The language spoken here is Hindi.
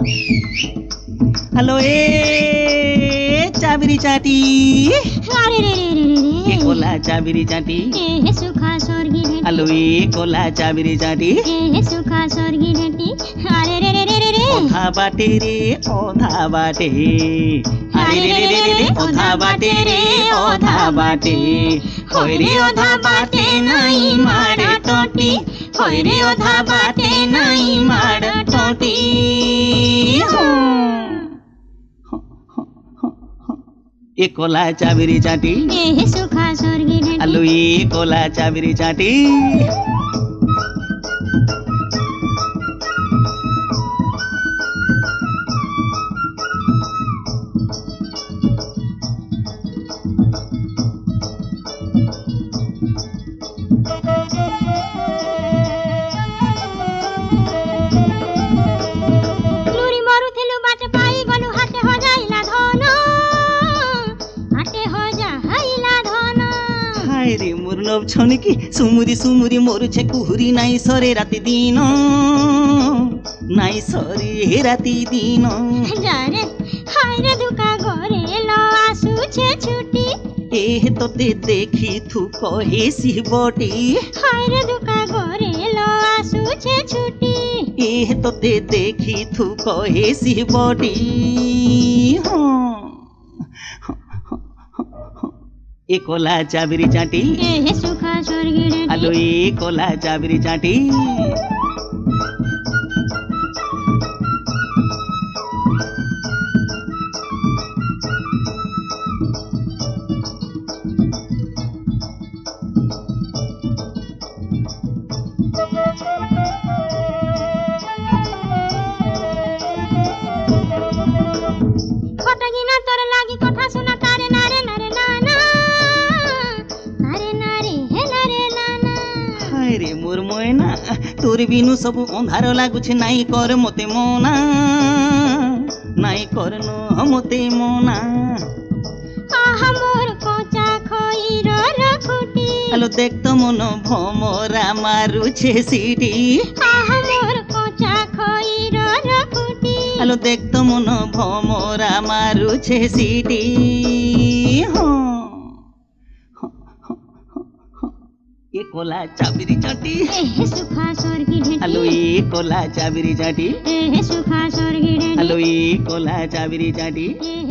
हेलो ए चाबिरी चाटी अरे रे रे रे रे के कोला चाबिरी चाटी ए सुखा स्वर्गी ढेटी हेलो ए कोला चाबिरी चाटी ए सुखा स्वर्गी ढेटी अरे रे रे रे रे ओधा बाटे रे ओधा बाटे अरे रे रे रे रे ओधा बाटे रे ओधा बाटे होय रे ओधा बाटे नाई माड़ टोटी होय रे ओधा बाटे नाई माड़ टोटी ए कोला चाबिरी चाटी ए सुखा स्वर्गी ढेटी हेलो ए कोला चाबिरी चाटी लुरी मरु थिलु बाटे पाई गलु हाटे हो जाइला धन हाटे हो जाइला धन हाय रे मोर नब छने कि सुमुरी सुमुरी मोर छे कुहुरी नाई सरे राति दिन नाई सरे राति दिन जारे हाय रे दुका गोरे लो आसु छे छुटी ए तोते देखी थु कहे सिबटी हाय रे दुका गोरे लो आसु छे छुटी ए तोते देखी थु कहे सिबटी ए कोला चाबिरी चाटी ए सुखा स्वर्गी ढेटी हेलो ए कोला चाबिरी चाटी खटगिना तोर लागी कथा सुना तारे नारे नारे नाना नारे नारे हे नारे नाना हाय रे मोर मोयना तोर बिनु सब अंधार लागुछे नाई कर मते मोना नाई करनो मते मोना आहा मोर कोचा खइर रखुटी हेलो देख तो मन भमरा मारुछे सीटी आहा मोर कोचा खइर रखुटी हेलो देख तो मन भमरा मारुछे सीटी ए कोला चाबिरी चाटी ए सुखा स्वर्गी ढेटी हेलो ए कोला चाबिरी चाटी ए सुखा स्वर्गी ढेटी हेलो ए कोला चाबिरी चाटी ए